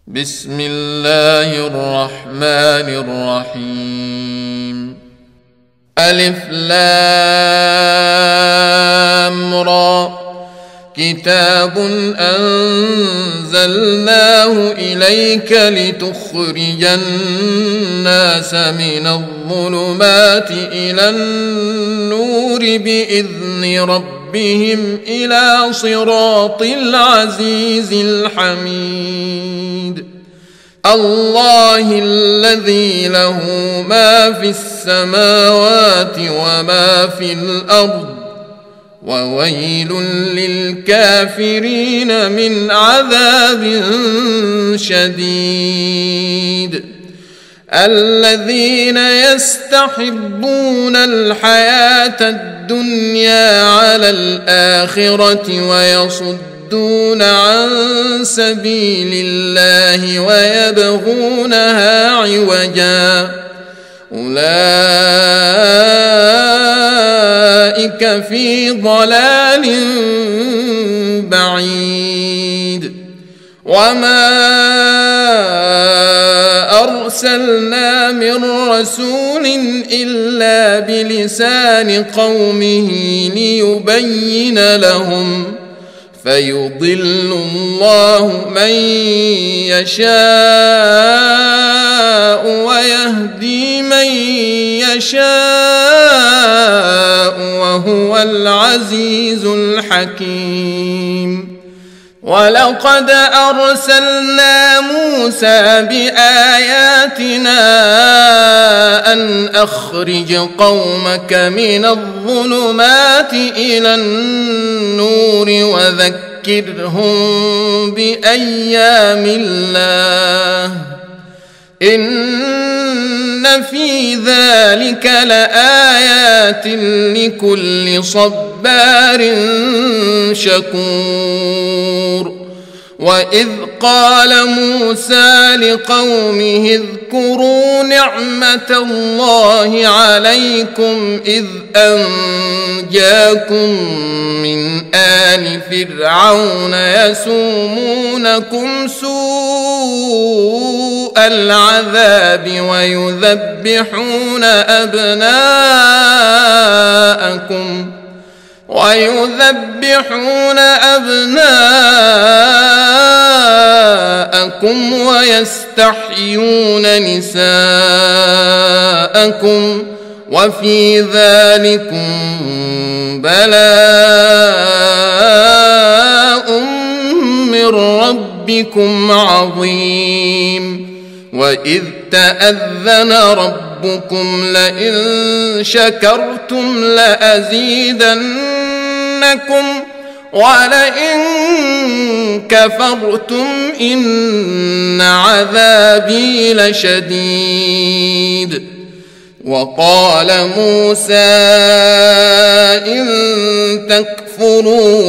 بسم الله الرحمن الرحيم. ألف لام را، كتاب أنزلناه إليك لتخرج الناس من الظلمات إلى النور بإذن ربهم إلى صراط العزيز الحميد. الله الذي له ما في السماوات وما في الأرض، وويل للكافرين من عذاب شديد. الذين يستحبون الحياة الدنيا على الآخرة ويصدون عن سبيل الله ويبغونها عوجا، أولئك في ضلال بعيد. وما أرسلنا من رسول إلا بلسان قومه ليبين لهم، فيضل الله من يشاء ويهدي من يشاء وهو العزيز الحكيم. ولقد أرسلنا موسى بآياتنا أن أخرج قومك من الظلمات إلى النور وذكرهم بأيام الله، إن في ذلك لآيات لكل صبار شكور. وإذ قال موسى لقومه اذكروا نعمة الله عليكم إذ أنجاكم من آل فرعون يسومونكم سوء العذاب ويذبحون أبناءكم ويستحيون نساءكم، وفي ذلكم بلاء من ربكم عظيم. وإذ تأذن ربكم لئن شكرتم لأزيدنكم ولئن كفرتم إن عذابي لشديد. وقال موسى إن تكفروا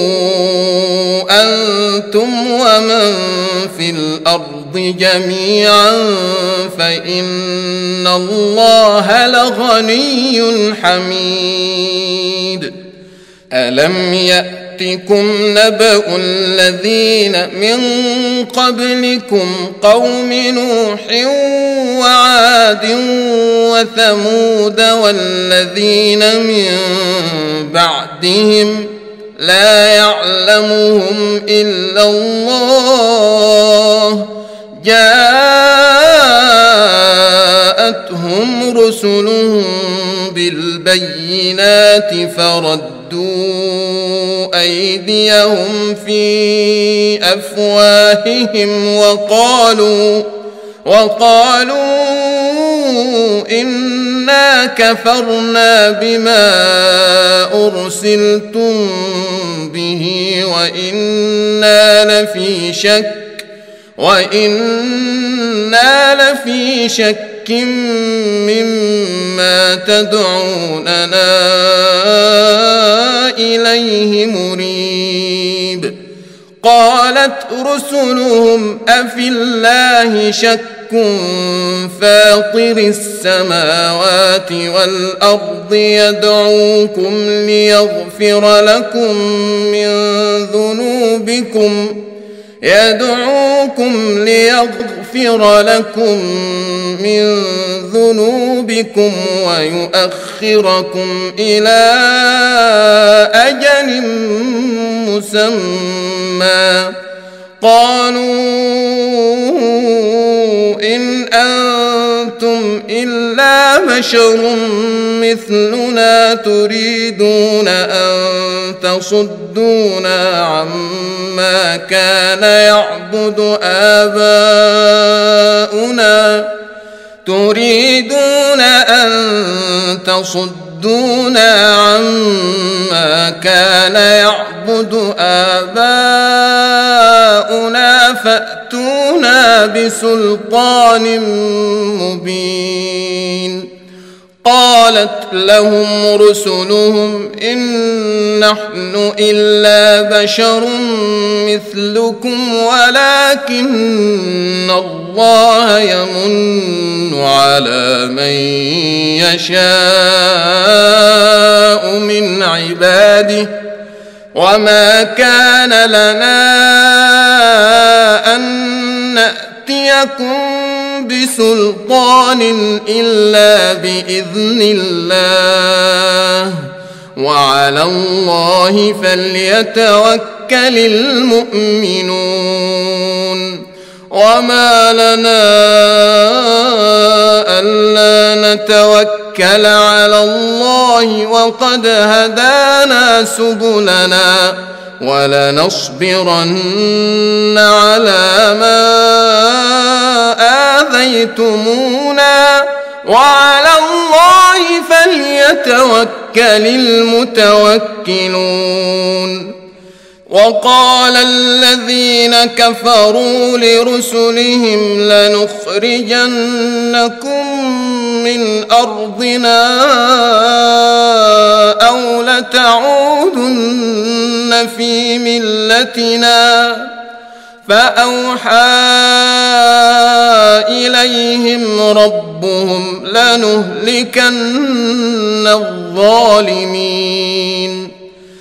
أنتم ومن في الأرض جميعا فإن الله لغني حميد. ألم يأتكم نبأ الذين من قبلكم قوم نوح وعاد وثمود والذين من بعدهم لا يعلمهم إلا الله، جاءتهم رسلهم بالبينات فردوا أيديهم في أفواههم وقالوا إنا كفرنا بما أرسلتم به وإنا لفي شك مما تدعوننا إليه مريب. قالت رسلهم أفي الله شك فاطر السماوات والأرض يدعوكم ليغفر لكم من ذنوبكم يدعوكم ليغفر لكم من ذنوبكم ويؤخركم إلى أجل مسمى قالوا إن أنتم إلا بشر مثلنا تريدون أن تصدونا عما كان يعبد آباؤنا فأتونا بسلطان مبين قالت لهم رسلهم إن نحن إلا بشر مثلكم ولكن الله يمن على من يشاء من عباده وما كان لنا أن نأتيكم بسلطان إلا بإذن الله وعلى الله فليتوكل المؤمنون وما لنا ألا نتوكل على الله وقد هدانا سبلنا ولنصبرن على ما آذيتمونا وعلى الله فليتوكل المتوكلون وقال الذين كفروا لرسلهم لنخرجنكم من أرضنا أو لتعودن في ملتنا فأوحى إليهم ربهم لنهلكن الظالمين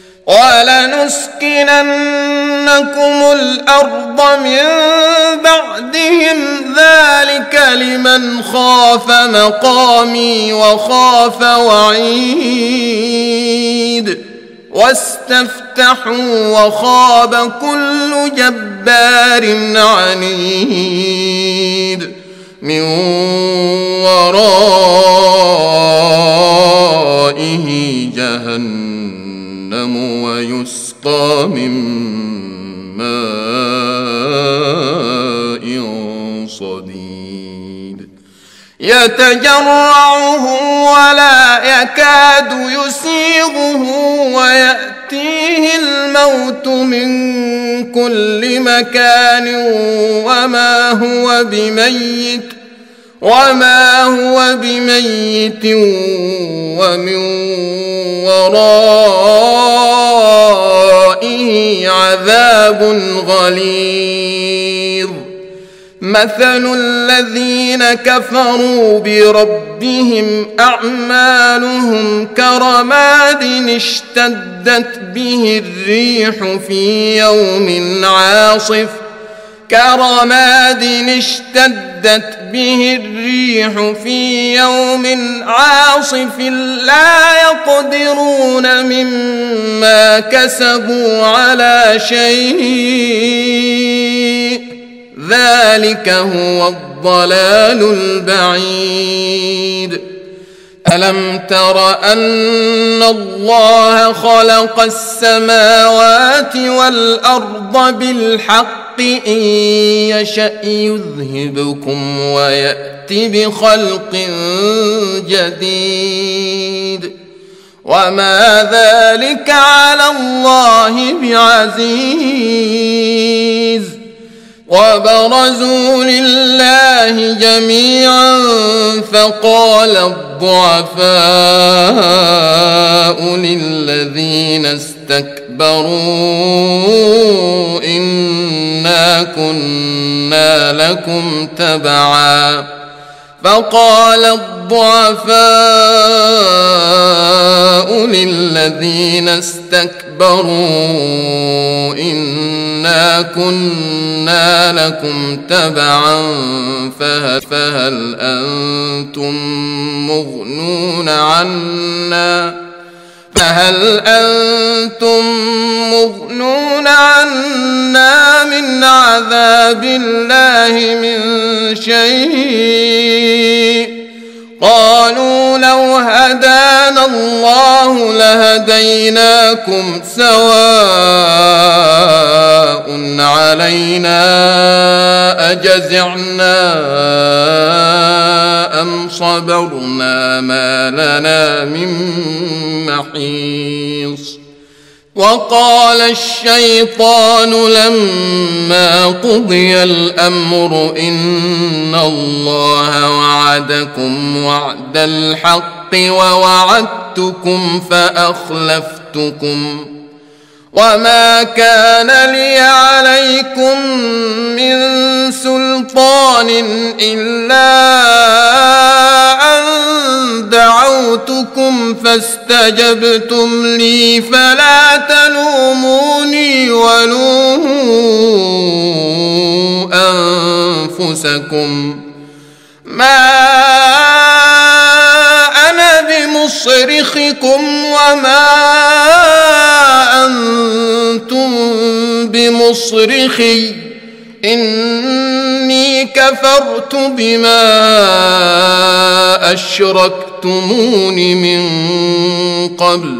ولنسكننكم الأرض من بعدهم ذلك لمن خاف مقامي وخاف وعيد واستفتحوا وخاب كل جبار عنيد من ورائه جهنم ويسقى من ماء صديد يتجرعه ولا يكاد يسيغه ويأتيه الموت من كل مكان وما هو بميت ومن ورائه عذاب غليظ مثل الذين كفروا بربهم أعمالهم كرماد اشتدت به الريح في يوم عاصف لا يقدرون مما كسبوا على شيء ذلك هو الضلال البعيد ألم تر أن الله خلق السماوات والأرض بالحق إن يشأ يذهبكم ويأت بخلق جديد وما ذلك على الله بعزيز وبرزوا لله جميعا فقال الضعفاء للذين استكبروا إنا كنا لكم تبعا فقال الضعفاء للذين استكبروا اسْتَكْبَرُوا إِنَّا كُنَّا لَكُمْ تَبَعًا فَهَلْ أَنْتُمْ مُغْنُونَ عَنَّا مِنْ عَذَابِ اللَّهِ مِنْ شَيْءٍ قالوا لو هدانا الله لهديناكم سواء علينا أجزعنا أم صبرنا ما لنا من محيص. وقال الشيطان لما قضي الأمر إن الله وعدكم وعد الحق ووعدتكم فأخلفتكم وما كان لي عليكم من سلطان إلا أن دعوتكم فاستجبتم لي فلا تلوموني ولوموا أنفسكم ما أنا بمصرخكم وما أنتم بمصرخي إني كفرت بما أشركتمون من قبل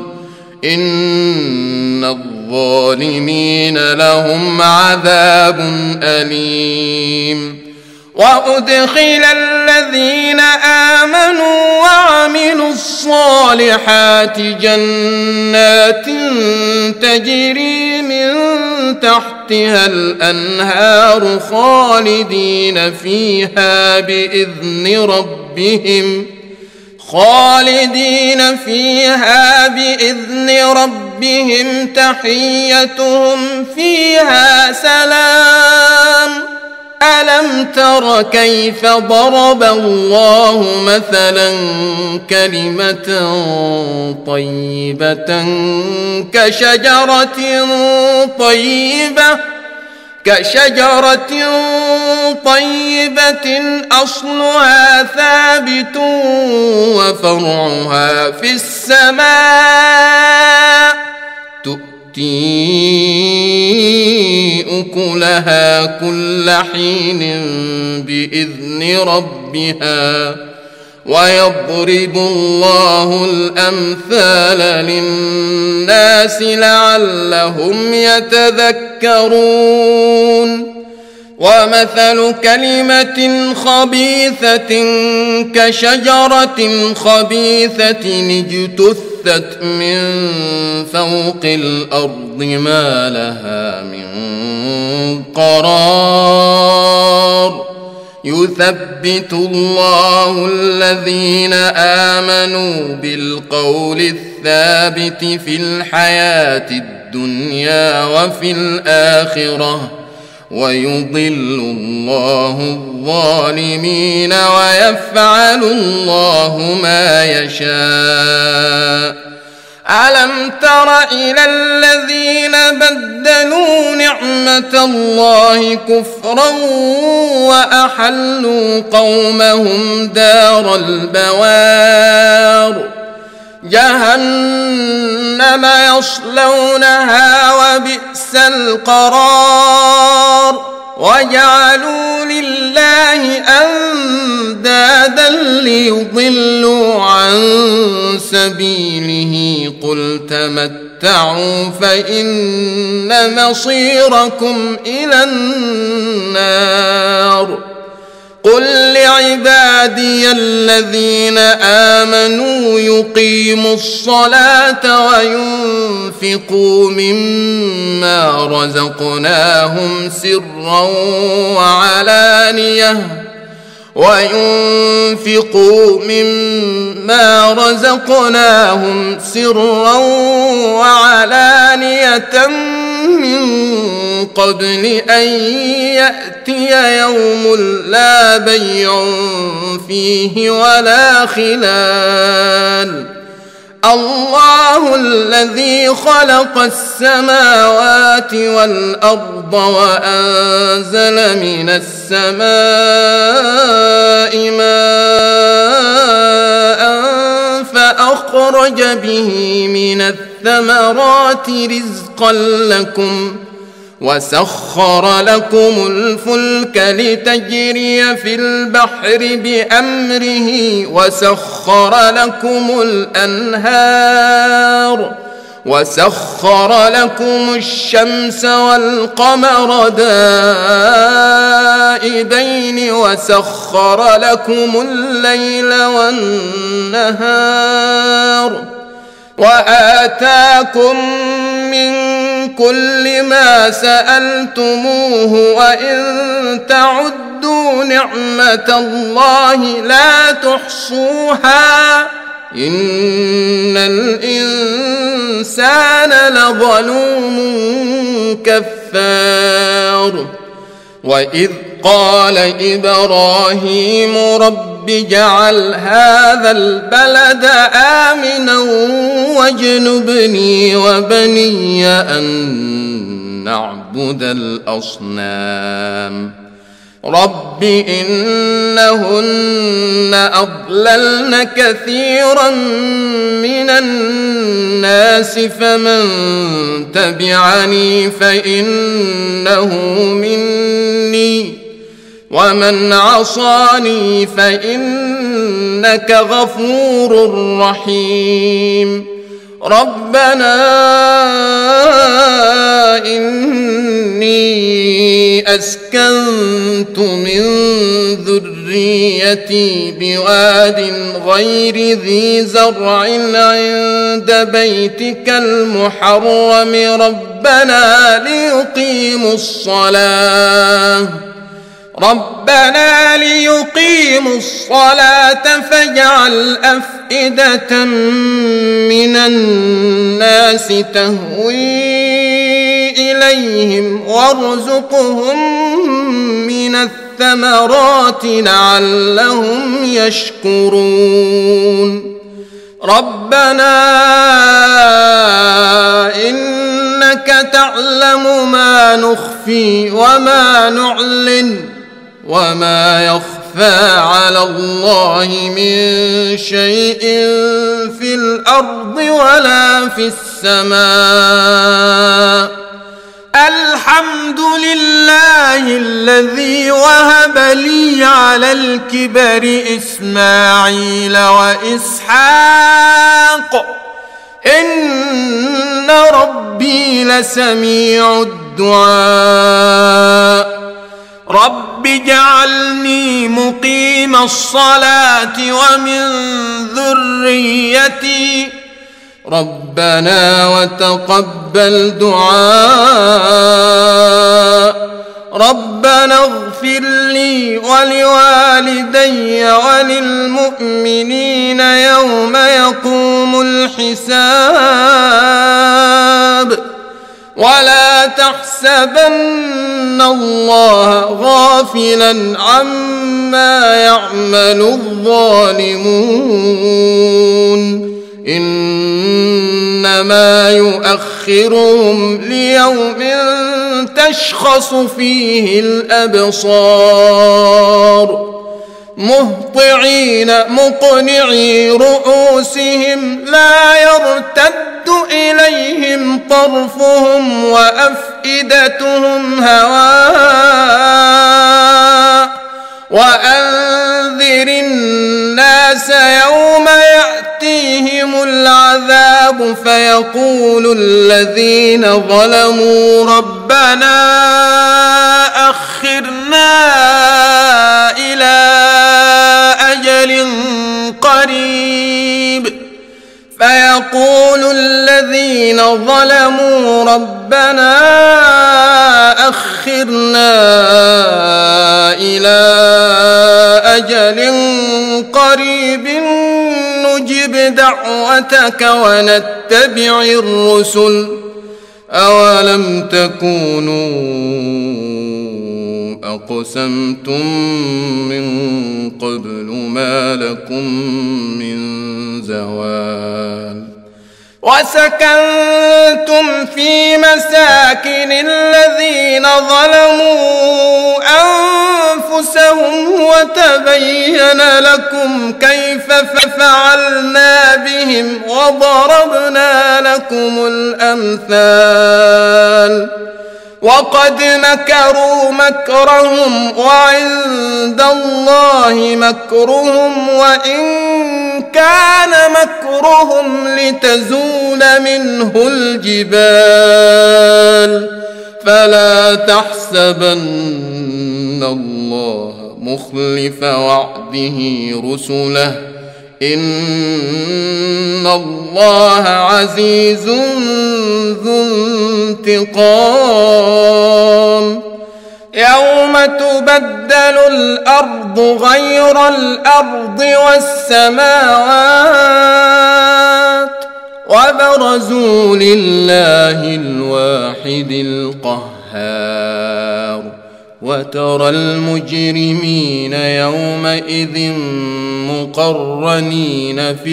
إن الظالمين لهم عذاب أليم. وأدخل الذين آمنوا وعملوا الصالحات جنات تجري من تحتها الأنهار خالدين فيها بإذن ربهم تحيتهم فيها سلام. ألم تر كيف ضرب الله مثلا كلمة طيبة كشجرة طيبة أصلها ثابت وفرعها في السماء تؤتي أكلها كل حين بإذن ربها ويضرب الله الأمثال للناس لعلهم يتذكرون. ومثل كلمة خبيثة كشجرة خبيثة اجتثت من فوق الأرض ما لها من قرار. يثبت الله الذين آمنوا بالقول الثابت في الحياة الدنيا وفي الآخرة ويضل الله الظالمين ويفعل الله ما يشاء. ألم تر إلى الذين بدلوا نعمة الله كفرا وأحلوا قومهم دار البوار جهنم يصلونها وبئس القرار. وجعلوا لله أندادا ليضلوا عن سبيله قل تمتعوا فإن مصيركم إلى النار. قل لعبادي الذين آمنوا يقيموا الصلاة وينفقوا مما رزقناهم سرا وعلانية من قبل أن يأتي يوم لا بيع فيه ولا خلال. الله الذي خلق السماوات والأرض وأنزل من السماء ماء فأخرج به من الثمرات رزقا لكم وسخر لكم الفلك لتجري في البحر بأمره وسخر لكم الأنهار وسخر لكم الشمس والقمر دائبين وسخر لكم الليل والنهار وآتاكم من كل ما سألتموه وإن تعدوا نعمة الله لا تحصوها إن الإنسان لظلوم كفار وإذ قال إبراهيم رب اجعل هذا البلد آمنا واجنبني وبني أن نعبد الأصنام رب إنهن أضللن كثيرا من الناس فمن تبعني فإنه مني ومن عصاني فإنك غفور رحيم ربنا إني أسكنت من ذريتي بواد غير ذي زرع عند بيتك المحرم ربنا ليقيموا الصلاة فاجعل أفئدة من الناس تهوي إليهم وارزقهم من الثمرات لعلهم يشكرون ربنا إنك تعلم ما نخفي وما نعلن وما يخفى على الله من شيء في الأرض ولا في السماء الحمد لله الذي وهب لي على الكبر إسماعيل وإسحاق إن ربي لسميع الدعاء رب اجعلني مقيم الصلاة ومن ذريتي ربنا وتقبل دعاء ربنا اغفر لي ولوالدي وللمؤمنين يوم يقوم الحساب ولا تحسبن الله غافلا عما يعمل الظالمون إنما يؤخرهم ليوم تشخص فيه الأبصار مهطعين مقنعي رؤوسهم لا يرتد إليهم طرفهم وأفئدتهم هواء وأنذر الناس يوم يأتيهم العذاب فيقول الذين ظلموا ربنا أخرنا إلى أجل قريب فيقول الذين ظلموا ربنا أخرنا إلى أجل قريب نجب دعوتك ونتبع الرسل أولم تكونوا أقسمتم من قبل ما لكم من زوال وسكنتم في مساكن الذين ظلموا أنفسهم وتبين لكم كيف فعلنا بهم وضربنا لكم الأمثال وقد مكروا مكرهم وعند الله مكرهم وإن كان مكرهم لتزول منه الجبال فلا تحسبن الله مخلف وعده رسله إن الله عزيز ذو انتقام يوم تبدل الأرض غير الأرض والسماوات وبرزوا لله الواحد القهار وترى المجرمين يومئذ مقرنين في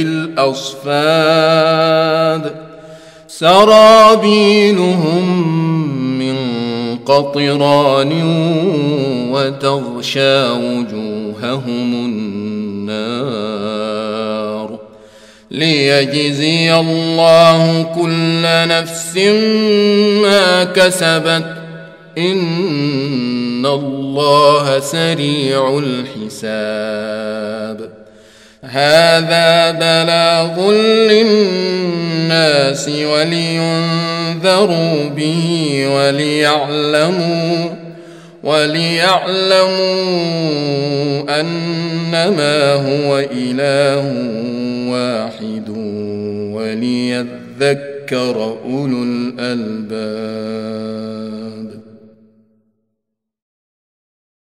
الأصفاد سرابيلهم من قطران وتغشى وجوههم النار ليجزي الله كل نفس ما كسبت إن الله سريع الحساب هذا بلاغ للناس ولينذروا به وليعلموا أنما هو إله واحد وليذكر أولو الألباب.